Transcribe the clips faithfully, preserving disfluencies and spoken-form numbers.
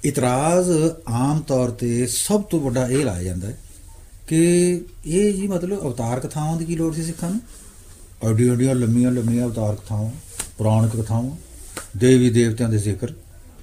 ਇਤਰਾਜ਼ ਆਮ ਤੌਰ 'ਤੇ ਸਭ ਤੋਂ ਵੱਡਾ ਇਹ ਲਾਇਆ ਜਾਂਦਾ ਹੈ ਕਿ ਇਹ ਜੀ ਮਤਲਬ ਅਵਤਾਰ ਕਥਾਵਾਂ ਦੀ ਕੀ ਲੋੜ ਸੀ ਸਿੱਖਾਂ ਨੂੰ? ਐਡੀਆਂ ਐਡੀਆਂ ਲੰਮੀਆਂ ਲੰਮੀਆਂ ਅਵਤਾਰ ਕਥਾਵਾਂ, ਪੁਰਾਣਿਕ ਕਥਾਵਾਂ, ਦੇਵੀ ਦੇਵਤਿਆਂ ਦੇ ਜ਼ਿਕਰ,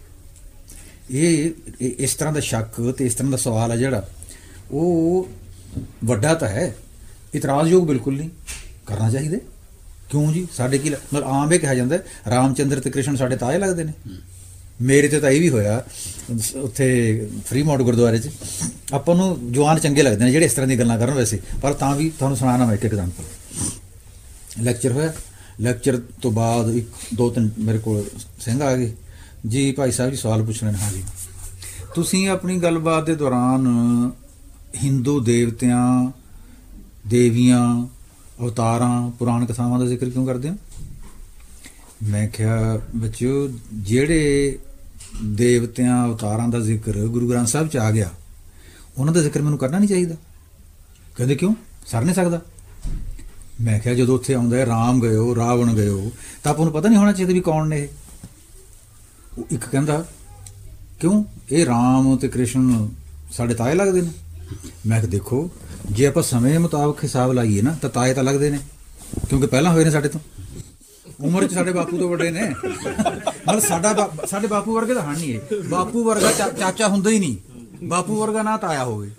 ਇਹ ਇਸ ਤਰ੍ਹਾਂ ਦਾ ਸ਼ੱਕ ਅਤੇ ਇਸ ਤਰ੍ਹਾਂ ਦਾ ਸਵਾਲ ਹੈ ਜਿਹੜਾ ਉਹ ਵੱਡਾ ਤਾਂ ਹੈ, ਇਤਰਾਜ਼ਯੋਗ ਬਿਲਕੁਲ ਨਹੀਂ, ਕਰਨਾ ਚਾਹੀਦਾ। ਕਿਉਂ ਜੀ? ਸਾਡੇ ਕੀ ਮਤਲਬ ਆਮ ਇਹ ਕਿਹਾ ਜਾਂਦਾ ਰਾਮ ਚੰਦਰ ਅਤੇ ਕ੍ਰਿਸ਼ਨ ਸਾਡੇ ਤਾਏ ਲੱਗਦੇ ਨੇ। ਮੇਰੇ 'ਤੇ ਤਾਂ ਇਹ ਵੀ ਹੋਇਆ ਉੱਥੇ ਫਰੀਮੌਂਟ ਗੁਰਦੁਆਰੇ 'ਚ, ਆਪਾਂ ਨੂੰ ਜਵਾਨ ਚੰਗੇ ਲੱਗਦੇ ਨੇ ਜਿਹੜੇ ਇਸ ਤਰ੍ਹਾਂ ਦੀਆਂ ਗੱਲਾਂ ਕਰਨ ਵੈਸੇ, ਪਰ ਤਾਂ ਵੀ ਤੁਹਾਨੂੰ ਸੁਣਾਉਣਾ ਮੈਂ ਇੱਕ ਐਗਜ਼ਾਮਪਲ। ਲੈਕਚਰ ਹੋਇਆ, ਲੈਕਚਰ ਤੋਂ ਬਾਅਦ ਇੱਕ ਦੋ ਤਿੰਨ ਮੇਰੇ ਕੋਲ ਸਿੰਘ ਆ ਗਏ ਜੀ, ਭਾਈ ਸਾਹਿਬ ਜੀ ਸਵਾਲ ਪੁੱਛਣੇ ਨੇ। ਹਾਂ ਜੀ, ਤੁਸੀਂ ਆਪਣੀ ਗੱਲਬਾਤ ਦੇ ਦੌਰਾਨ ਹਿੰਦੂ ਦੇਵਤਿਆਂ, ਦੇਵੀਆਂ, ਅਵਤਾਰਾਂ, ਪੁਰਾਣ ਕਥਾਵਾਂ ਦਾ ਜ਼ਿਕਰ ਕਿਉਂ ਕਰਦੇ ਹੋ? ਮੈਂ ਕਿਹਾ ਬੱਚਿਓ, ਜਿਹੜੇ ਦੇਵਤਿਆਂ ਅਵਤਾਰਾਂ ਦਾ ਜ਼ਿਕਰ ਗੁਰੂ ਗ੍ਰੰਥ ਸਾਹਿਬ 'ਚ ਆ ਗਿਆ, ਉਹਨਾਂ ਦਾ ਜ਼ਿਕਰ ਮੈਨੂੰ ਕਰਨਾ ਨਹੀਂ ਚਾਹੀਦਾ। ਕਹਿੰਦੇ ਕਿਉਂ, ਸਰ ਨਹੀਂ ਸਕਦਾ। ਮੈਂ ਕਿਹਾ ਜਦੋਂ ਉੱਥੇ ਆਉਂਦਾ ਰਾਮ ਗਇਓ, ਰਾਵਣ ਗਇਓ, ਤਾਂ ਆਪਾਂ ਨੂੰ ਪਤਾ ਨਹੀਂ ਹੋਣਾ ਚਾਹੀਦਾ ਵੀ ਕੌਣ ਨੇ ਇਹ? ਇੱਕ ਕਹਿੰਦਾ ਕਿਉਂ, ਇਹ ਰਾਮ ਅਤੇ ਕ੍ਰਿਸ਼ਨ ਸਾਡੇ ਤਾਏ ਲੱਗਦੇ ਨੇ। ਮੈਂ ਕਿਹਾ ਦੇਖੋ, ਜੇ ਆਪਾਂ ਸਮੇਂ ਮੁਤਾਬਕ ਹਿਸਾਬ ਲਾਈਏ ਨਾ ਤਾਂ ਤਾਏ ਤਾਂ ਲੱਗਦੇ ਨੇ, ਕਿਉਂਕਿ ਪਹਿਲਾਂ ਹੋਏ ਨੇ ਸਾਡੇ ਤੋਂ, ਉਮਰ 'ਚ ਸਾਡੇ ਬਾਪੂ ਤੋਂ ਵੱਡੇ ਨੇ। ਮਤਲਬ ਸਾਡਾ ਬਾ ਸਾਡੇ ਬਾਪੂ ਵਰਗੇ ਤਾਂ ਹਨ ਨਹੀਂ, ਇਹ ਬਾਪੂ ਵਰਗਾ ਚਾ ਚਾਚਾ ਹੁੰਦਾ ਹੀ ਨਹੀਂ, ਬਾਪੂ ਵਰਗਾ ਨਾ ਤਾਇਆ ਹੋਵੇ।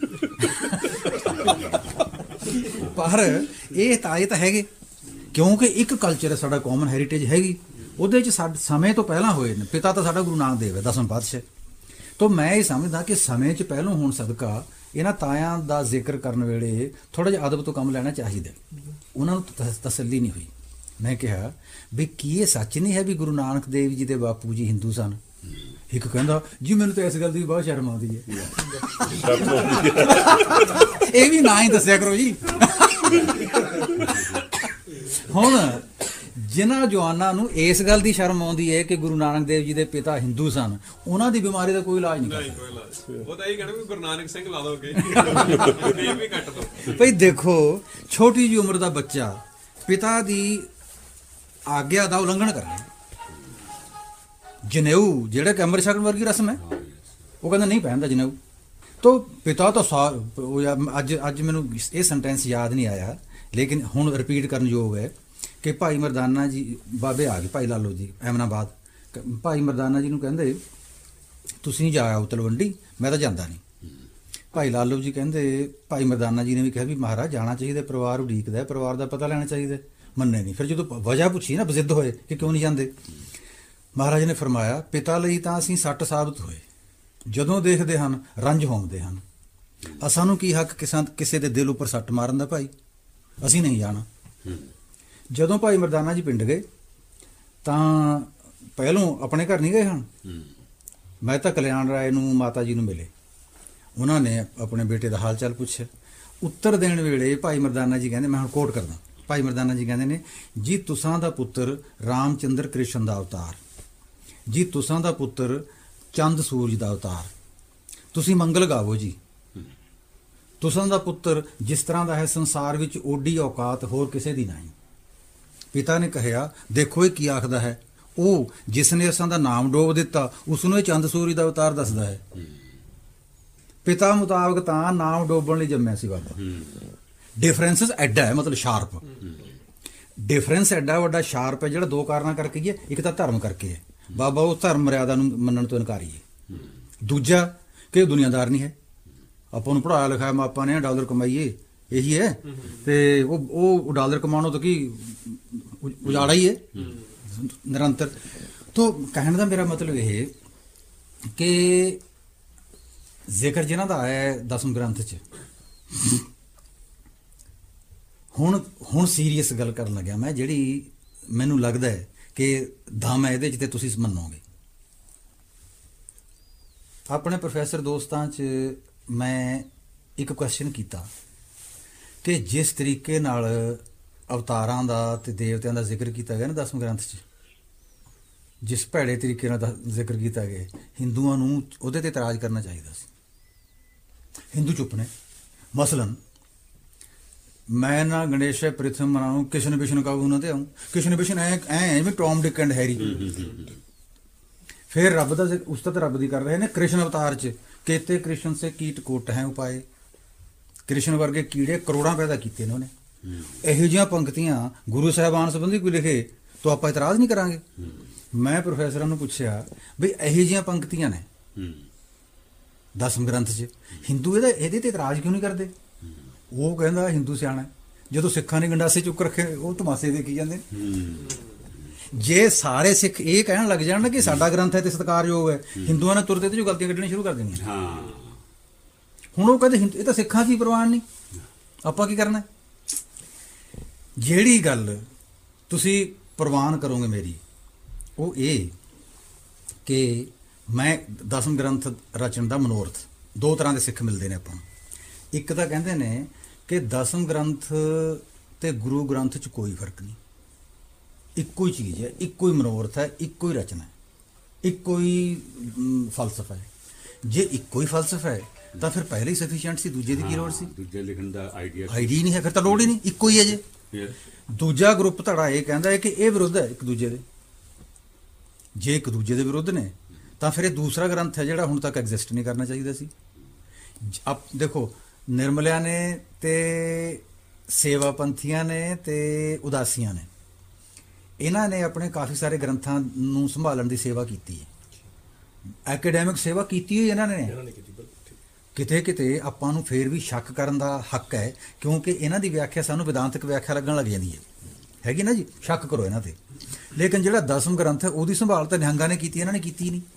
ਪਰ ਇਹ ਤਾਏ ਤਾਂ ਹੈਗੇ, ਕਿਉਂਕਿ ਇੱਕ ਕਲਚਰ ਹੈ ਸਾਡਾ, ਕਾਮਨ ਹੈਰੀਟੇਜ ਹੈਗੀ, ਉਹਦੇ 'ਚ ਸਾਡੇ ਸਮੇਂ ਤੋਂ ਪਹਿਲਾਂ ਹੋਏ ਨੇ। ਪਿਤਾ ਤਾਂ ਸਾਡਾ ਗੁਰੂ ਨਾਨਕ ਦੇਵ ਹੈ, ਦਸਮ ਪਾਤਸ਼ਾਹ। ਤਾਂ ਮੈਂ ਇਹ ਸਮਝਦਾ ਕਿ ਸਮੇਂ 'ਚ ਪਹਿਲੋਂ ਹੋਣ ਸਦਕਾ ਇਹਨਾਂ ਤਾਇਆਂ ਦਾ ਜ਼ਿਕਰ ਕਰਨ ਵੇਲੇ ਥੋੜ੍ਹਾ ਜਿਹਾ ਅਦਬ ਤੋਂ ਕੰਮ ਲੈਣਾ ਚਾਹੀਦਾ। ਉਹਨਾਂ ਨੂੰ ਤਸ ਤਸੱਲੀ ਨਹੀਂ ਹੋਈ। ਮੈਂ ਕਿਹਾ ਵੀ ਕੀ ਇਹ ਸੱਚ ਨਹੀਂ ਹੈ ਵੀ ਗੁਰੂ ਨਾਨਕ ਦੇਵ ਜੀ ਦੇ ਬਾਪੂ ਜੀ ਹਿੰਦੂ ਸਨ? ਇੱਕ ਕਹਿੰਦਾ ਜੀ ਮੈਨੂੰ ਤਾਂ ਇਸ ਗੱਲ ਦੀ ਬਹੁਤ ਸ਼ਰਮ ਆਉਂਦੀ ਹੈ। ਇਹ ਵੀ ਨਾ ਹੀ ਦੱਸਿਆ ਕਰੋ ਜੀ। ਹੁਣ ਜਿਨ੍ਹਾਂ ਜਵਾਨਾਂ ਨੂੰ ਇਸ ਗੱਲ ਦੀ ਸ਼ਰਮ ਆਉਂਦੀ ਹੈ ਕਿ ਗੁਰੂ ਨਾਨਕ ਦੇਵ ਜੀ ਦੇ ਪਿਤਾ ਹਿੰਦੂ ਸਨ, ਉਹਨਾਂ ਦੀ ਬਿਮਾਰੀ ਦਾ ਕੋਈ ਇਲਾਜ ਨਹੀਂ ਕਰਦਾ। ਉਹ ਤਾਂ ਇਹ ਕਹਿਣਾ ਵੀ ਗੁਰੂ ਨਾਨਕ ਸਿੰਘ ਲਾ ਦੋਗੇ, ਨੇਮ ਵੀ ਕੱਟ ਦੋ। ਭਈ ਦੇਖੋ, ਛੋਟੀ ਜਿਹੀ ਉਮਰ ਦਾ ਬੱਚਾ ਪਿਤਾ ਦੀ ਆਗਿਆ ਦਾ ਉਲੰਘਣ ਕਰ ਰਿਹਾ। ਜਨੇਊ ਜਿਹੜਾ ਕਿ ਅੰਮ੍ਰਿਤ ਛਕਣ ਵਰਗੀ ਰਸਮ ਹੈ, ਉਹ ਕਹਿੰਦਾ ਨਹੀਂ ਪਹਿਨਦਾ ਜਨੇਊ। ਤੋ ਪਿਤਾ ਤਾਂ ਸਾ ਅੱਜ ਅੱਜ ਮੈਨੂੰ ਇਹ ਸੈਂਟੈਂਸ ਯਾਦ ਨਹੀਂ ਆਇਆ, ਲੇਕਿਨ ਹੁਣ ਰਿਪੀਟ ਕਰਨ ਯੋਗ ਹੈ ਕਿ ਭਾਈ ਮਰਦਾਨਾ ਜੀ, ਬਾਬੇ ਆ ਗਏ, ਭਾਈ ਲਾਲੋ ਜੀ ਐਮਨਾਬਾਦ, ਭਾਈ ਮਰਦਾਨਾ ਜੀ ਨੂੰ ਕਹਿੰਦੇ ਤੁਸੀਂ ਜਾ ਆਓ ਤਲਵੰਡੀ, ਮੈਂ ਤਾਂ ਜਾਂਦਾ ਨਹੀਂ। ਭਾਈ ਲਾਲੋ ਜੀ ਕਹਿੰਦੇ, ਭਾਈ ਮਰਦਾਨਾ ਜੀ ਨੇ ਵੀ ਕਿਹਾ ਵੀ ਮਹਾਰਾਜ ਜਾਣਾ ਚਾਹੀਦਾ, ਪਰਿਵਾਰ ਉਡੀਕਦਾ, ਪਰਿਵਾਰ ਦਾ ਪਤਾ ਲੈਣਾ ਚਾਹੀਦਾ। ਮੰਨੇ ਨਹੀਂ। ਫਿਰ ਜਦੋਂ ਵਜ੍ਹਾ ਪੁੱਛੀ ਨਾ, ਬਜ਼ਿੱਦ ਹੋਏ ਕਿ ਕਿਉਂ ਨਹੀਂ ਜਾਂਦੇ, ਮਹਾਰਾਜ ਨੇ ਫਰਮਾਇਆ ਪਿਤਾ ਲਈ ਤਾਂ ਅਸੀਂ ਸੱਟ ਸਾਬਤ ਹੋਏ, ਜਦੋਂ ਦੇਖਦੇ ਹਨ ਰੰਜ ਹੋਂਦੇ ਹਨ। ਸਾਨੂੰ ਕੀ ਹੱਕ ਕਿਸਾਂ ਕਿਸੇ ਦੇ ਦਿਲ ਉੱਪਰ ਸੱਟ ਮਾਰਨ ਦਾ? ਭਾਈ ਅਸੀਂ ਨਹੀਂ ਜਾਣਾ। ਜਦੋਂ ਭਾਈ ਮਰਦਾਨਾ ਜੀ ਪਿੰਡ ਗਏ ਤਾਂ ਪਹਿਲੋਂ ਆਪਣੇ ਘਰ ਨਹੀਂ ਗਏ ਹਨ, ਮੈਂ ਤਾਂ ਕਲਿਆਣ ਰਾਏ ਨੂੰ, ਮਾਤਾ ਜੀ ਨੂੰ ਮਿਲੇ। ਉਹਨਾਂ ਨੇ ਆਪਣੇ ਬੇਟੇ ਦਾ ਹਾਲ ਚਾਲ ਪੁੱਛਿਆ। ਉੱਤਰ ਦੇਣ ਵੇਲੇ ਭਾਈ ਮਰਦਾਨਾ ਜੀ ਕਹਿੰਦੇ, ਮੈਂ ਹੁਣ ਕੋਟ ਕਰਦਾ, ਭਾਈ ਮਰਦਾਨਾ ਜੀ ਕਹਿੰਦੇ ਨੇ ਜੀ ਤੁਸਾਂ ਦਾ ਪੁੱਤਰ ਰਾਮ ਚੰਦਰ ਕ੍ਰਿਸ਼ਨ ਦਾ ਅਵਤਾਰ, ਜੀ ਤੁਸਾਂ ਦਾ ਪੁੱਤਰ ਚੰਦ ਸੂਰਜ ਦਾ ਅਵਤਾਰ, ਤੁਸੀਂ ਮੰਗਲ ਗਾਵੋ ਜੀ। ਤੁਸਾਂ ਦਾ ਪੁੱਤਰ ਜਿਸ ਤਰ੍ਹਾਂ ਦਾ ਹੈ ਸੰਸਾਰ ਵਿੱਚ ਓਡੀ ਔਕਾਤ ਹੋਰ ਕਿਸੇ ਦੀ ਨਹੀਂ। ਪਿਤਾ ਨੇ ਕਿਹਾ ਦੇਖੋ ਇਹ ਕੀ ਆਖਦਾ ਹੈ, ਉਹ ਜਿਸ ਨੇ ਅਸਾਂ ਦਾ ਨਾਮ ਡੋਬ ਦਿੱਤਾ ਉਸ ਨੂੰ ਇਹ ਚੰਦ ਸੂਰਜ ਦਾ ਅਵਤਾਰ ਦੱਸਦਾ ਹੈ। ਪਿਤਾ ਮੁਤਾਬਕ ਤਾਂ ਨਾਮ ਡੋਬਣ ਲਈ ਜੰਮਿਆ ਸੀ ਬਾਬਾ। ਡਿਫਰੈਂਸਿਸ ਐਡਾ ਹੈ, ਮਤਲਬ ਸ਼ਾਰਪ ਡਿਫਰੈਂਸ ਐਡਾ ਵੱਡਾ ਸ਼ਾਰਪ ਹੈ, ਜਿਹੜਾ ਦੋ ਕਾਰਨਾਂ ਕਰਕੇ ਹੀ ਹੈ। ਇੱਕ ਤਾਂ ਧਰਮ ਕਰਕੇ ਹੈ, ਬਾਬਾ ਉਹ ਧਰਮ ਮਰਿਆਦਾ ਨੂੰ ਮੰਨਣ ਤੋਂ ਇਨਕਾਰੀ ਹੈ। ਦੂਜਾ ਕਿ ਦੁਨੀਆਦਾਰ ਨਹੀਂ ਹੈ, ਆਪਾਂ ਨੂੰ ਪੜ੍ਹਾਇਆ ਲਿਖਾਇਆ ਮਾਪਾ ਨੇ, ਡਾਲਰ ਕਮਾਈਏ ਇਹੀ ਹੈ, ਤੇ ਉਹ ਉਹ ਡਾਲਰ ਕਮਾਉਣੋਂ ਤਾਂ ਕੀ ਉਜਾੜਾ ਹੀ ਹੈ ਨਿਰੰਤਰ। ਤੋਂ ਕਹਿਣ ਦਾ ਮੇਰਾ ਮਤਲਬ ਇਹ ਕਿ ਜ਼ਿਕਰ ਜਿਨ੍ਹਾਂ ਦਾ ਆਇਆ ਦਸਮ ਗ੍ਰੰਥ 'ਚ, ਹੁਣ ਹੁਣ ਸੀਰੀਅਸ ਗੱਲ ਕਰਨ ਲੱਗਿਆ ਮੈਂ, ਜਿਹੜੀ ਮੈਨੂੰ ਲੱਗਦਾ ਹੈ ਕਿ ਦਮ ਹੈ ਇਹਦੇ 'ਚ ਤੇ ਤੁਸੀਂ ਮੰਨੋਗੇ। ਆਪਣੇ ਪ੍ਰੋਫੈਸਰ ਦੋਸਤਾਂ 'ਚ ਮੈਂ ਇੱਕ ਕੁਐਸਚਨ ਕੀਤਾ ਕਿ ਜਿਸ ਤਰੀਕੇ ਨਾਲ ਅਵਤਾਰਾਂ ਦਾ ਤੇ ਦੇਵਤਿਆਂ ਦਾ ਜ਼ਿਕਰ ਕੀਤਾ ਗਿਆ ਨਾ ਦਸਮ ਗ੍ਰੰਥ 'ਚ, ਜਿਸ ਭੈੜੇ ਤਰੀਕੇ ਨਾਲ ਜ਼ਿਕਰ ਕੀਤਾ ਗਿਆ, ਹਿੰਦੂਆਂ ਨੂੰ ਉਹਦੇ 'ਤੇ ਇਤਰਾਜ਼ ਕਰਨਾ ਚਾਹੀਦਾ ਸੀ। ਹਿੰਦੂ ਚੁੱਪ ਨੇ। ਮਸਲਨ ਮੈਂ ਨਾ ਗਣੇਸ਼ ਪ੍ਰਿਥਮ ਮਨਾਉਂ, ਕ੍ਰਿਸ਼ਨ ਵਿਸ਼ਨ ਕਾਬੂ ਉਹਨਾਂ 'ਤੇ ਆਊਂ, ਕ੍ਰਿਸ਼ਨ ਵਿਸ਼ਨ ਐ ਐ ਜਿਵੇਂ ਟੌਮ ਡਿਕ ਐਂਡ ਹੈਰੀ। ਫਿਰ ਰੱਬ ਦਾ ਜ਼ਿਕ- ਉਸਤਤ ਰੱਬ ਦੀ ਕਰ ਰਹੇ ਨੇ ਕ੍ਰਿਸ਼ਨ ਅਵਤਾਰ 'ਚ, ਕੇਤੇ ਕ੍ਰਿਸ਼ਨ ਸੇ ਕੀਟ ਕੋਟ ਹੈ ਉਪਾਏ। ਕ੍ਰਿਸ਼ਨ ਵਰਗੇ ਕੀੜੇ ਕਰੋੜਾਂ ਪੈਦਾ ਕੀਤੇ ਨੇ ਉਹਨੇ। ਇਹੋ ਜਿਹੀਆਂ ਪੰਕਤੀਆਂ ਗੁਰੂ ਸਾਹਿਬਾਨ ਸੰਬੰਧੀ ਕੋਈ ਲਿਖੇ ਤਾਂ ਆਪਾਂ ਇਤਰਾਜ਼ ਨਹੀਂ ਕਰਾਂਗੇ। ਮੈਂ ਪ੍ਰੋਫੈਸਰਾਂ ਨੂੰ ਪੁੱਛਿਆ ਵੀ ਇਹੋ ਜਿਹੀਆਂ ਪੰਕਤੀਆਂ ਨੇ ਦਸਮ ਗ੍ਰੰਥ 'ਚ, ਹਿੰਦੂ ਇਹਦਾ ਇਹਦੇ ਤੇ ਇਤਰਾਜ਼ ਕਿਉਂ ਨਹੀਂ ਕਰਦੇ? ਉਹ ਕਹਿੰਦਾ ਹਿੰਦੂ ਸਿਆਣਾ ਹੈ। ਜਦੋਂ ਸਿੱਖਾਂ ਨੇ ਗੰਡਾਸੇ ਚੁੱਕ ਰੱਖੇ ਉਹ ਤਮਾਸ਼ੇ ਦੇਖੀ ਜਾਂਦੇ ਨੇ। ਜੇ ਸਾਰੇ ਸਿੱਖ ਇਹ ਕਹਿਣ ਲੱਗ ਜਾਣ ਨਾ ਕਿ ਸਾਡਾ ਗ੍ਰੰਥ ਹੈ ਤੇ ਸਤਿਕਾਰਯੋਗ ਹੈ, ਹਿੰਦੂਆਂ ਨੇ ਤੁਰਦੇ ਤੇ ਜੋ ਗਲਤੀਆਂ ਕੱਢਣੀਆਂ ਸ਼ੁਰੂ ਕਰ ਦੇਣੀਆਂ। ਹਾਂ, ਹੁਣ ਉਹ ਕਹਿੰਦੇ ਹਿੰਦੂ ਇਹ ਤਾਂ ਸਿੱਖਾਂ ਦੀ ਪ੍ਰਵਾਨ ਨਹੀਂ, ਆਪਾਂ ਕੀ ਕਰਨਾ? ਜਿਹੜੀ ਗੱਲ ਤੁਸੀਂ ਪ੍ਰਵਾਨ ਕਰੋਗੇ ਮੇਰੀ ਉਹ ਇਹ ਕਿ ਮੈਂ ਦਸਮ ਗ੍ਰੰਥ ਰਚਣ ਦਾ ਮਨੋਰਥ, ਦੋ ਤਰ੍ਹਾਂ ਦੇ ਸਿੱਖ ਮਿਲਦੇ ਨੇ ਆਪਾਂ ਨੂੰ। ਇੱਕ ਤਾਂ ਕਹਿੰਦੇ ਨੇ ਕਿ ਦਸਮ ਗ੍ਰੰਥ ਤੇ ਗੁਰੂ ਗ੍ਰੰਥ 'ਚ ਕੋਈ ਫਰਕ ਨਹੀਂ, ਇੱਕੋ ਹੀ ਚੀਜ਼ ਹੈ, ਇੱਕੋ ਹੀ ਮਨੋਰਥ ਹੈ, ਇੱਕੋ ਹੀ ਰਚਨਾ ਹੈ, ਇੱਕੋ ਹੀ ਅਮ, ਫਲਸਫਾ ਹੈ। ਜੇ ਇੱਕੋ ਹੀ ਫਲਸਫਾ ਹੈ ਤਾਂ ਫਿਰ ਪਹਿਲੇ ਹੀ ਸਫੀਸ਼ੀਐਂਟ ਸੀ, ਦੂਜੇ ਦੀ ਕੀ ਲੋੜ ਸੀ? ਦੂਜੇ ਲਿਖਣ ਦਾ ਆਈਡੀਆ ਆਈਡੀ ਨਹੀਂ ਹੈ, ਫਿਰ ਤਾਂ ਲੋੜ ਹੀ ਨਹੀਂ, ਇੱਕੋ ਹੀ ਹੈ। ਜੇ ਫਿਰ ਦੂਜਾ ਗਰੁੱਪ ਧੜਾ ਇਹ ਕਹਿੰਦਾ ਹੈ ਕਿ ਇਹ ਵਿਰੁੱਧ ਹੈ ਇੱਕ ਦੂਜੇ ਦੇ, ਜੇ ਇੱਕ ਦੂਜੇ ਦੇ ਵਿਰੁੱਧ ਨੇ ਤਾਂ ਫਿਰ ਇਹ ਦੂਸਰਾ ਗ੍ਰੰਥ ਹੈ ਜਿਹੜਾ ਹੁਣ ਤੱਕ ਐਗਜ਼ਿਸਟ ਨਹੀਂ ਕਰਨਾ ਚਾਹੀਦਾ ਸੀ। ਆਪ ਦੇਖੋ, ਨਿਰਮਲਿਆਂ ਨੇ ਤੇ ਸੇਵਾ ਪੰਥੀਆਂ ਨੇ ਤੇ ਉਦਾਸੀਆਂ ਨੇ, ਇਹਨਾਂ ਨੇ ਆਪਣੇ ਕਾਫੀ ਸਾਰੇ ਗ੍ਰੰਥਾਂ ਨੂੰ ਸੰਭਾਲਣ ਦੀ ਸੇਵਾ ਕੀਤੀ ਹੈ। ਐਕੈਡੈਮਿਕ ਸੇਵਾ ਕੀਤੀ ਹੋਈ ਇਹਨਾਂ ਨੇ। ਕਿਤੇ ਕਿਤੇ ਆਪਾਂ ਨੂੰ ਫੇਰ ਵੀ ਸ਼ੱਕ ਕਰਨ ਦਾ ਹੱਕ ਹੈ, ਕਿਉਂਕਿ ਇਹਨਾਂ ਦੀ ਵਿਆਖਿਆ ਸਾਨੂੰ ਵਿਦਾਂਤਕ ਵਿਆਖਿਆ ਲੱਗਣ ਲੱਗ ਜਾਂਦੀ ਹੈ, ਹੈਗੀ ਨਾ ਜੀ, ਸ਼ੱਕ ਕਰੋ ਇਹਨਾਂ ਤੇ। ਲੇਕਿਨ ਜਿਹੜਾ ਦਸਮ ਗ੍ਰੰਥ ਹੈ ਉਹਦੀ ਸੰਭਾਲ ਤਾਂ ਨਿਹੰਗਾਂ ਨੇ ਕੀਤੀ, ਇਹਨਾਂ ਨੇ ਕੀਤੀ ਨਹੀਂ।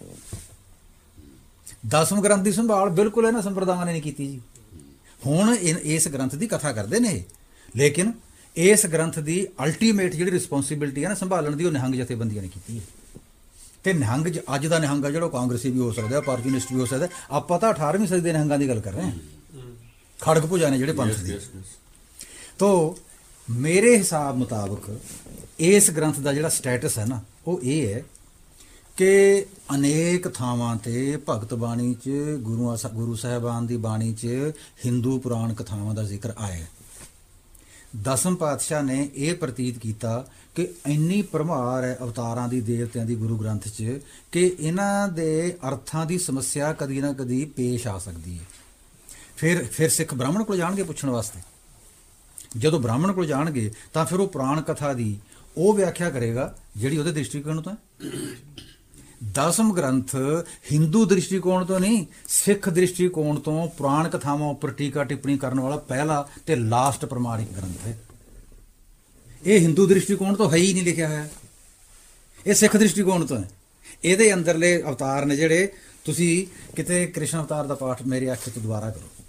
ਦਸਮ ਗ੍ਰੰਥ ਦੀ ਸੰਭਾਲ ਬਿਲਕੁਲ ਇਹਨਾਂ ਸੰਪਰਦਾਵਾਂ ਨੇ ਨਹੀਂ ਕੀਤੀ ਜੀ। ਹੁਣ ਇਨ- ਇਸ ਗ੍ਰੰਥ ਦੀ ਕਥਾ ਕਰਦੇ ਨੇ ਇਹ, ਲੇਕਿਨ ਇਸ ਗ੍ਰੰਥ ਦੀ ਅਲਟੀਮੇਟ ਜਿਹੜੀ ਰਿਸਪੌਂਸਿਬਿਲਿਟੀ ਹੈ ਨਾ ਸੰਭਾਲਣ ਦੀ, ਉਹ ਨਿਹੰਗ ਜਥੇਬੰਦੀਆਂ ਨੇ ਕੀਤੀ ਹੈ। ਤੇ ਨਿਹੰਗ ਜ- ਅੱਜ ਦਾ ਨਿਹੰਗ ਆ ਜਿਹੜਾ ਉਹ ਕਾਂਗਰਸੀ ਵੀ ਹੋ ਸਕਦਾ, ਅਪੋਰਚੁਨਿਸਟ ਵੀ ਹੋ ਸਕਦਾ। ਆਪਾਂ ਤਾਂ ਅਠਾਰਵੀਂ ਸਦੀ ਦੇ ਨਿਹੰਗਾਂ ਦੀ ਗੱਲ ਕਰ ਰਹੇ ਹਾਂ, ਖੜਗ ਭੁਜਾ ਨੇ ਜਿਹੜੇ ਪੰਥ ਦੀ। ਤੋ ਮੇਰੇ ਹਿਸਾਬ ਮੁਤਾਬਕ ਇਸ ਗ੍ਰੰਥ ਦਾ ਜਿਹੜਾ ਸਟੇਟਸ ਹੈ ਨਾ ਉਹ ਇਹ ਹੈ ਕਿ ਅਨੇਕ ਥਾਵਾਂ ਤੇ ਭਗਤ ਬਾਣੀ 'ਚ ਗੁਰੂਆਂ ਸਾ- ਗੁਰੂ ਸਾਹਿਬਾਨ ਦੀ ਬਾਣੀ 'ਚ ਹਿੰਦੂ ਪੁਰਾਣ ਕਥਾਵਾਂ ਦਾ ਜ਼ਿਕਰ ਆਇਆ ਹੈ। ਦਸਮ ਪਾਤਸ਼ਾਹ ਨੇ ਇਹ ਪ੍ਰਤੀਤ ਕੀਤਾ ਕਿ ਇੰਨੀ ਭਰਮਾਰ ਹੈ ਅਵਤਾਰਾਂ ਦੀ, ਦੇਵਤਿਆਂ ਦੀ ਗੁਰੂ ਗ੍ਰੰਥ 'ਚ ਕਿ ਇਹਨਾਂ ਦੇ ਅਰਥਾਂ ਦੀ ਸਮੱਸਿਆ ਕਦੀ ਨਾ ਕਦੀ ਪੇਸ਼ ਆ ਸਕਦੀ ਹੈ। ਫਿਰ ਫਿਰ ਸਿੱਖ ਬ੍ਰਾਹਮਣ ਕੋਲ ਜਾਣਗੇ ਪੁੱਛਣ ਵਾਸਤੇ। ਜਦੋਂ ਬ੍ਰਾਹਮਣ ਕੋਲ ਜਾਣਗੇ ਤਾਂ ਫਿਰ ਉਹ ਪੁਰਾਣ ਕਥਾ ਦੀ ਉਹ ਵਿਆਖਿਆ ਕਰੇਗਾ ਜਿਹੜੀ ਉਹਦੇ ਦ੍ਰਿਸ਼ਟੀਕੋਣ ਤੋਂ ਹੈ। ਦਸਮ ਗ੍ਰੰਥ ਹਿੰਦੂ ਦ੍ਰਿਸ਼ਟੀਕੋਣ ਤੋਂ ਨਹੀਂ, ਸਿੱਖ ਦ੍ਰਿਸ਼ਟੀਕੋਣ ਤੋਂ ਪੁਰਾਣ ਕਥਾਵਾਂ ਉੱਪਰ ਟੀਕਾ ਟਿੱਪਣੀ ਕਰਨ ਵਾਲਾ ਪਹਿਲਾ ਤੇ ਲਾਸਟ ਪ੍ਰਮਾਣਿਕ ਗ੍ਰੰਥ ਹੈ। ਇਹ ਹਿੰਦੂ ਦ੍ਰਿਸ਼ਟੀਕੋਣ ਤੋਂ ਹੈ ਹੀ ਨਹੀਂ ਲਿਖਿਆ ਹੋਇਆ, ਇਹ ਸਿੱਖ ਦ੍ਰਿਸ਼ਟੀਕੋਣ ਤੋਂ ਹੈ। ਇਹਦੇ ਅੰਦਰਲੇ ਅਵਤਾਰ ਨੇ ਜਿਹੜੇ, ਤੁਸੀਂ ਕਿਤੇ ਕ੍ਰਿਸ਼ਨ ਅਵਤਾਰ ਦਾ ਪਾਠ ਮੇਰੇ ਅੱਖ ਤੋਂ ਦੁਬਾਰਾ ਕਰੋ,